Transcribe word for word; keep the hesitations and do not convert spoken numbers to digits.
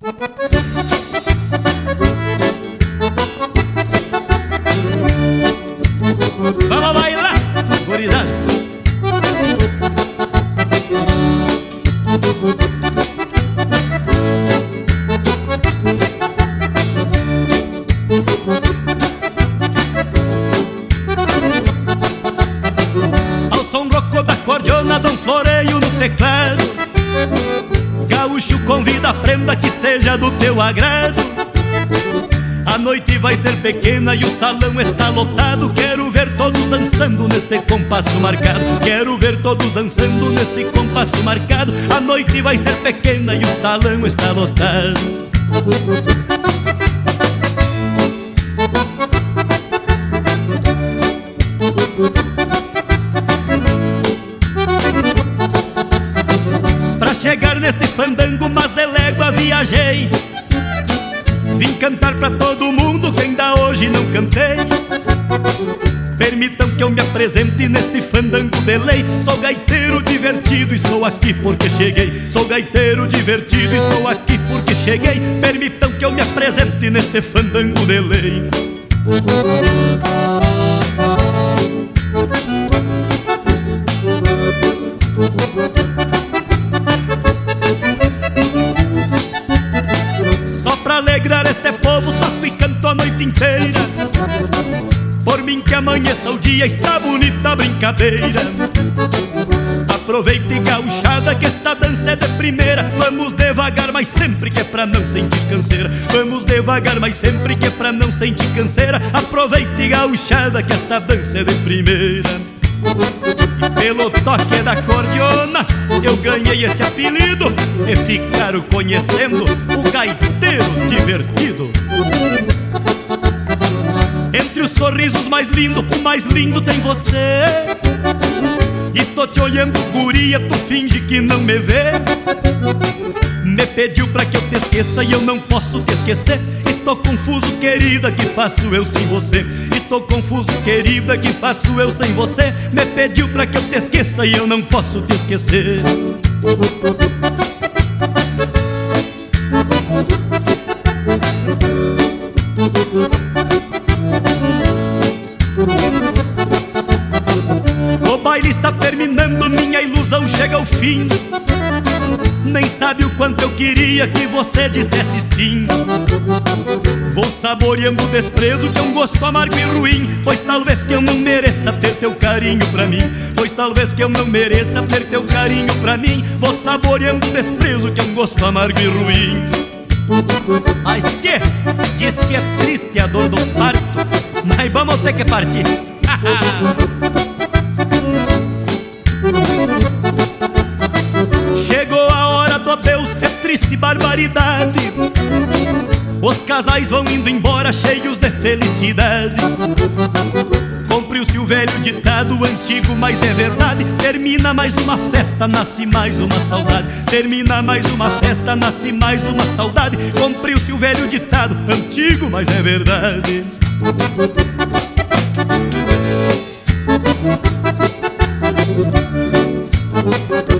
Vamos bailar, gurizada. Ao som rouco da cordiona dá um floreio no teclado. Gaúcho convida a prenda que seja do teu agrado. A noite vai ser pequena e o salão está lotado. Quero ver todos dançando neste compasso marcado. Quero ver todos dançando neste compasso marcado. A noite vai ser pequena e o salão está lotado. Pra chegar neste fandango, mas de légua viajei. Vim cantar pra todo mundo que ainda hoje não cantei. Permitam que eu me apresente neste fandango de lei. Sou gaiteiro divertido, estou aqui porque cheguei. Sou gaiteiro divertido, estou aqui porque cheguei. Permitam que eu me apresente neste fandango de lei. Pra alegrar este povo, toco e canto a noite inteira. Por mim que amanheça o dia, está bonita a brincadeira. Aproveite, gauchada, que esta dança é de primeira. Vamos devagar, mas sempre que é pra não sentir canseira. Vamos devagar, mas sempre que é pra não sentir canseira. Aproveite, gauchada, que esta dança é de primeira. E pelo toque da cordiona eu ganhei esse apelido e ficaram conhecendo o gaiteiro divertido. Entre os sorrisos mais lindos, o mais lindo tem você. Estou te olhando, guria, tu finge que não me vê. Me pediu pra que eu te esqueça e eu não posso te esquecer. Estou confuso, querida, que faço eu sem você? Estou confuso, querida, que faço eu sem você? Me pediu pra que eu te esqueça e eu não posso te esquecer. O baile está terminando, minha ilusão chega ao fim. Nem sabe o quanto eu queria que você dissesse sim. Vou saboreando o desprezo, que é um gosto amargo e ruim. Pois talvez que eu não mereça ter teu carinho pra mim. Pois talvez que eu não mereça ter teu carinho pra mim. Vou saboreando o desprezo, que é um gosto amargo e ruim. Mas tchê, diz que é triste a dor do parto, mas vamos ter que partir. Chegou a hora do adeus, é triste barbaridade. Os casais vão indo embora cheios de felicidade. Cumpriu-se o velho ditado antigo, mas é verdade. Termina mais uma festa, nasce mais uma saudade. Termina mais uma festa, nasce mais uma saudade. Cumpriu-se o velho ditado antigo, mas é verdade. Thank you.